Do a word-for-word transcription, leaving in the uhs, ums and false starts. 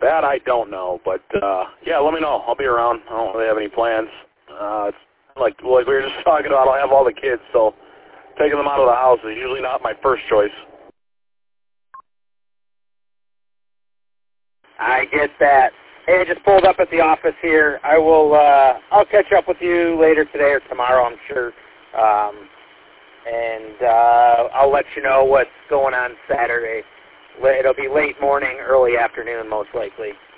That I don't know, but uh, yeah, let me know. I'll be around. I don't really have any plans. Uh, it's like like we were just talking about. I have all the kids, so taking them out of the house is usually not my first choice. I get that. Hey, I just pulled up at the office here. I will. Uh, I'll catch up with you later today or tomorrow, I'm sure. Um, and uh, I'll let you know what's going on Saturday. It'll be late morning, early afternoon, most likely.